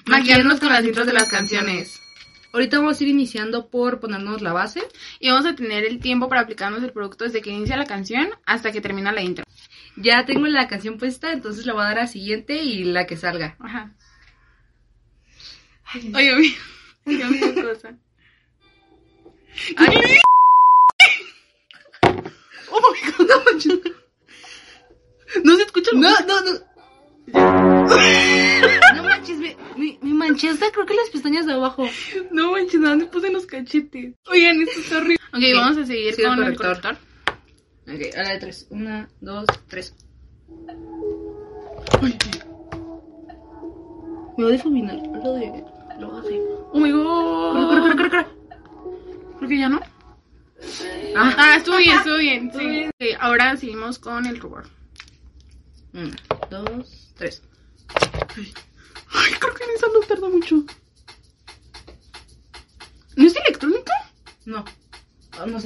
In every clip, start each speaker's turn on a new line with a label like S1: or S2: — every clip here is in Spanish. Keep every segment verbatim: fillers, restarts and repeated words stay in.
S1: maquillarnos con las intros de las canciones.
S2: Ahorita vamos a ir iniciando por ponernos la base.
S1: Y vamos a tener el tiempo para aplicarnos el producto desde que inicia la canción hasta que termina la intro.
S2: Ya tengo la canción puesta, entonces la voy a dar a siguiente y la que salga.
S1: Ajá. Ay, oye, mi, yo mi cosa. Ay. Oh my god, no manches. No se escucha.
S2: No, no, no. No manches, me, me, me manché hasta creo que las pestañas de abajo.
S1: No manches, nada, me puse en los cachetes. Oigan, esto está horrible. Ok, okay, vamos a seguir
S2: sí,
S1: con
S2: el
S1: el
S2: corrector.
S1: corrector.
S2: Ok, a la de tres. Una, dos, tres.
S1: Uy.
S2: Me voy a difuminar lo de... Lo base.
S1: Oh my god.
S2: Corre, corre, corre, corre.
S1: Creo que ya no.
S2: Ah,
S1: ah estuvo bien, estuvo bien. Sí. Bien. Okay, ahora seguimos con el rubor.
S2: Una, dos, tres.
S1: Ay, Ay creo que en esa no tarda mucho. ¿No es electrónica?
S2: No. Oh, no sé.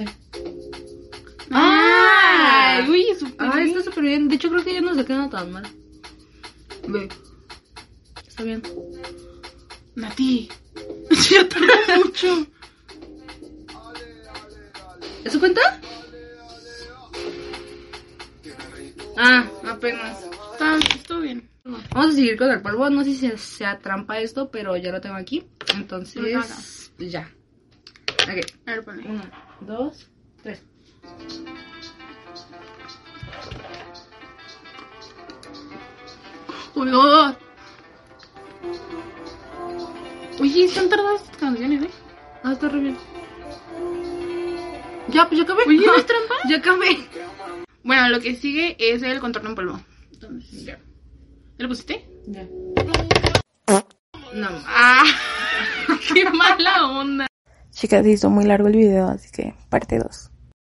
S1: ¡Ah! Uy, súper
S2: Ah,
S1: bien.
S2: está súper bien. De hecho, creo que ya no se queda tan mal. Ve. Está bien.
S1: Nati. Ya tarda mucho.
S2: ¿Eso cuenta? Ah, apenas.
S1: Está, estuvo bien.
S2: Vamos a seguir con el polvo. No sé si se, se atrampa esto, pero ya lo tengo aquí. Entonces,
S1: no, no.
S2: ya. Ok.
S1: A ver, ponle.
S2: Uno, dos, tres.
S1: Oh my god. Oye, están tardadas estas canciones, ¿eh?
S2: Ah, está re bien. Ya, pues ya acabé.
S1: Oye, ¿no es trampa?
S2: Ya acabé.
S1: Bueno, lo que sigue es el contorno en polvo. Entonces, ya. ¿Ya lo pusiste?
S2: Ya. No.
S1: Ah, qué mala onda.
S3: Chicas, hizo muy largo el video, así que parte dos.